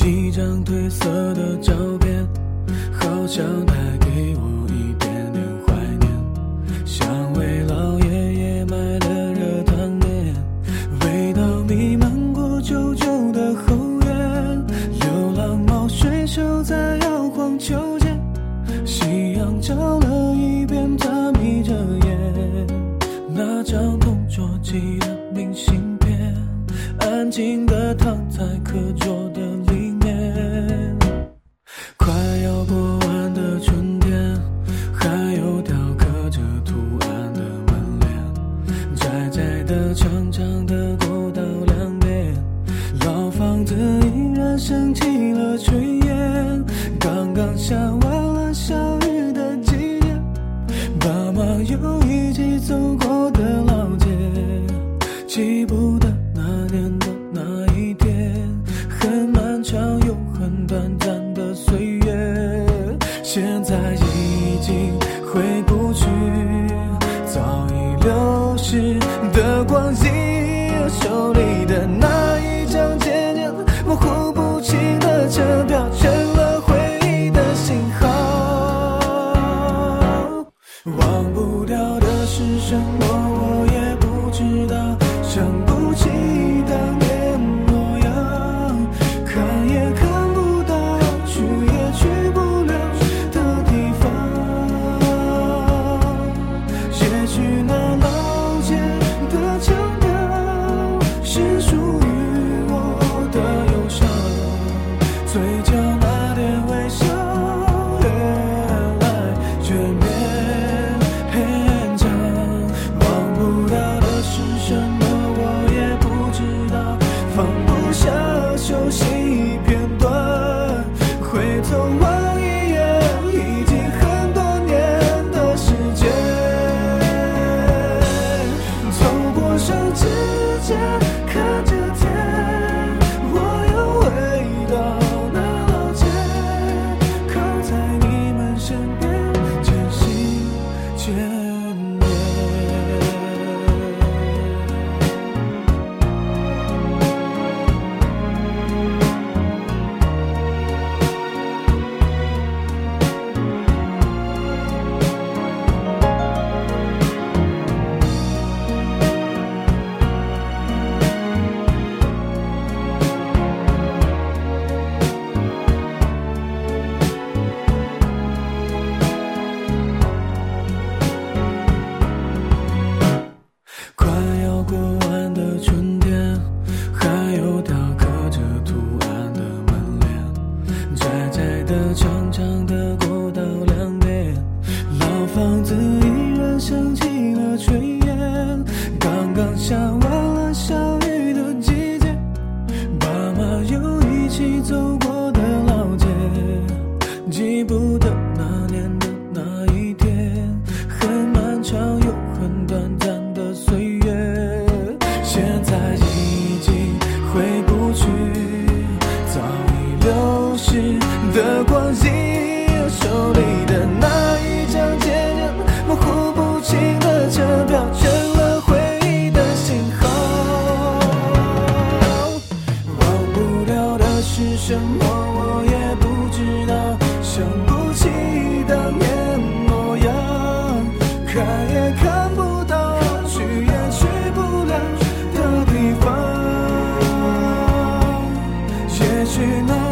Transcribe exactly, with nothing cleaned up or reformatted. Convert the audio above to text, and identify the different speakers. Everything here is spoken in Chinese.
Speaker 1: 几张褪色的照片，好像带给我一点点怀念，像为老爷爷买的热汤面，味道弥漫过旧旧的后院，流浪猫睡熟在摇晃秋千，夕阳照了一遍，它眯着眼，那张同桌寄的明信片，安静地躺在课桌的里面。快要过完的春天，还有条刻着图案的门帘，窄窄的长长的过道两边，老房子依然升起了炊烟，刚刚下完了小雨的季节，爸妈又一起走过的老街，记不得那年的那一天，很漫长又很短暂的岁月，现在已经回不去早已流逝的光阴，手里的那一张渐渐模糊不清的车票，成了回忆的信号。忘不掉的是什么我也不知道，想不起当年模样，看也看不到，去也去不了的地方。也许那老街的腔调是属于我的忧伤，嘴角那点微笑越来越勉强，忘不掉的是什么我也不知道，放不下熟悉片段，回头望一眼已经很多年的时间，走过手指甲看着天，我又回到那老街，靠在你们身边渐行渐远。快要过完的春天，还有条刻着图案的门帘，窄窄的长长的过道两边，老房子依然升起了炊烟，刚刚下完了小雨的季节，爸妈又一起走过的老街，记不得那年的那一天，很漫长又很短暂的岁月，现在已经回不去早已流逝的光阴，手里的那一张渐渐模糊不清的车票，成了回忆的信号。忘不掉的是什么我也不知道，想不起当年模样，看也看不到，去也去不了的地方。也许那